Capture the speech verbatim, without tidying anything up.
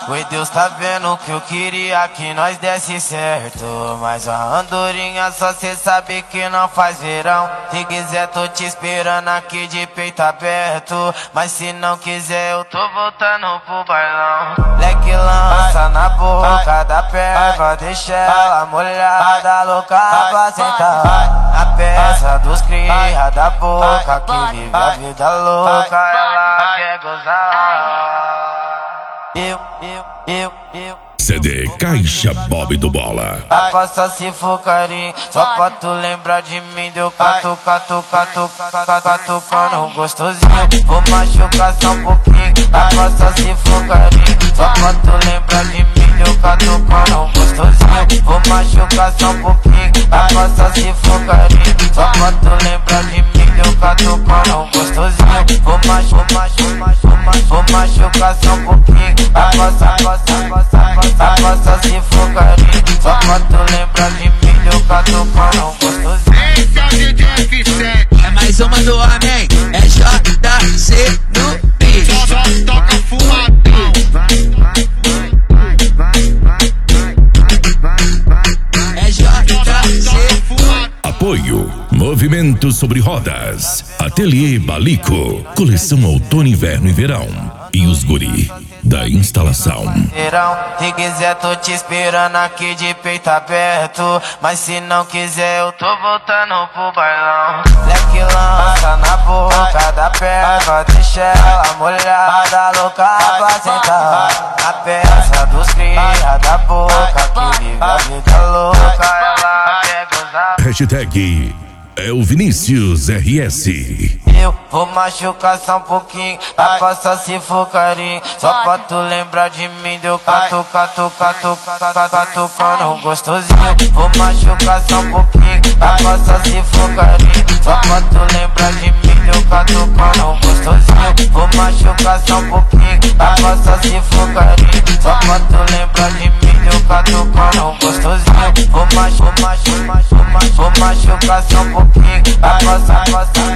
Oi, Deus tá vendo que eu queria que nós desse certo, mas a andorinha só cê sabe que não faz verão. Se quiser tô te esperando aqui de peito aberto, mas se não quiser eu tô voltando pro bailão. Leque lança na boca da perva, deixa ela molhada, louca pra sentar. A peça dos cria da boca que vive a vida louca, ela quer gozar. Eu, eu, eu, eu. C D Caixa Bob do Bola. A coça se for carinho, só pra tu lembrar de mim. Deu catu, catu, catu, catu, catucando gostosinho. Vou machucar só um pouquinho. A coça se for carinho, só pra tu lembrar de mim. Deu catucando gostosinho. Vou machucar só um pouquinho. A coça se for carinho, só pra tu lembrar de mim. Deu catucando gostosinho. Vou machucar, vou machucar só um pouquinho. A coça, a coça, a coça, a coça. A coça se for carinho, só pra tu lembrar de mim. Deu catucando gostosinho. Esse é o D J F sete. É mais uma do homem, é J C no beat. Só, só toca fumadão. É J C. Apoio Movimento sobre Rodas, Ateliê Balico, coleção outono, inverno e verão. E os guri da instalação. Se quiser tô te esperando aqui de peito aberto, mas se não quiser eu tô voltando pro bailão. Leque lança na boca da perva, deixa ela molhada, louca pra sentar. A peça dos cria da boca que vive a vida louca, ela quer gozar. Hashtag é o Vinícius R S. Eu vou machucar só um pouquinho, a coça se for carinho, só pra tu lembrar de mim. Deu catu, catu, catu, catu, catucando gostosinho. Vou machucar só um pouquinho, a coça se for carinho, só pra tu lembrar de mim. Deu catucando gostosinho. Vou machucar só um pouquinho, a coça se for carinho, só pra tu lembrar de mim. Deu catucando gostosinho. Vou machucar, vou machucar só um pouquinho, a coça, a coça.